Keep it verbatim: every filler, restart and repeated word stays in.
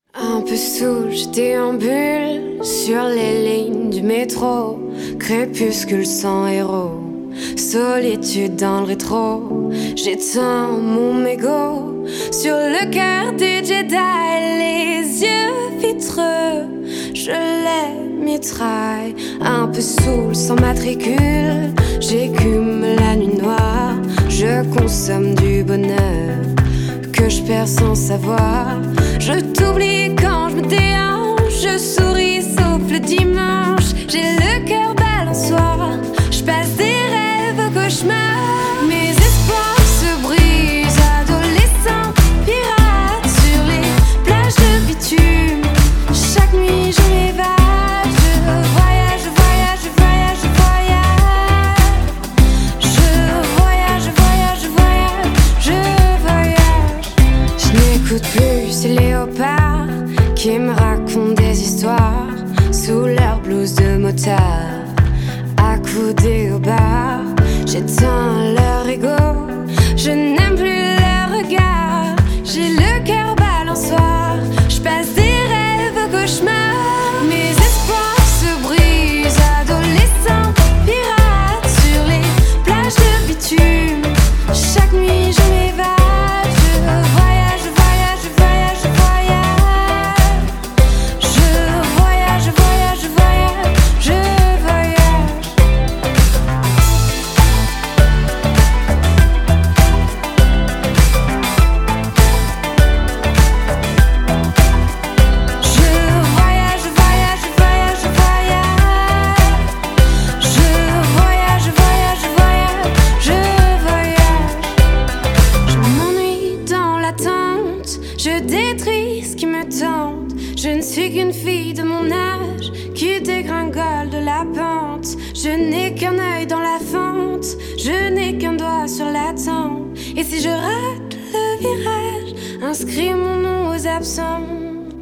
Un peu saoul, je déambule sur les lignes du métro. Crépuscule sans héros, solitude dans le rétro. J'éteins mon mégot sur le cœur des Jedi, les yeux vitreux. Je les mitraille. Un peu saoul sans matricule, j'écume la nuit noire. Je consomme du bonheur que je perds sans savoir. Je t'oublie quand je me déhanche, je souris sauf le dimanche. J'ai le cœur balançoire, je passe des rêves au cauchemar. Mes espoirs se brisent, adolescents, pirates sur les plages de bitume. Chaque nuit je m'évade, je voyage, je voyage, je voyage, je voyage. Je voyage, je voyage, je voyage, je voyage. Je n'écoute plus ces léopards qui me racontent des histoires sous leur blouse de motard, accoudés au bar. J'éteins leur ego, je n'aime plus leur regard. J'ai le cœur balançoire, je passe des rêves au cauchemar. Mes espoirs se brisent, adolescents, pirates sur les plages de bitume. Chaque nuit je m'évade, je voyage, je voyage, je voyage, je voyage. Je voyage, je voyage, je voyage, je voyage. Je voyage, je voyage, je voyage, je voyage. Je voyage, je voyage, je voyage, je voyage. Je m'ennuie dans l'attente, je détruis ce qui me tente. Je ne suis qu'une fille de mon âge qui dégringole de la pente. Je n'ai qu'un œil dans la fente, je n'ai qu'un doigt sur la tempe. Et si je rate le virage, inscris mon nom aux absents.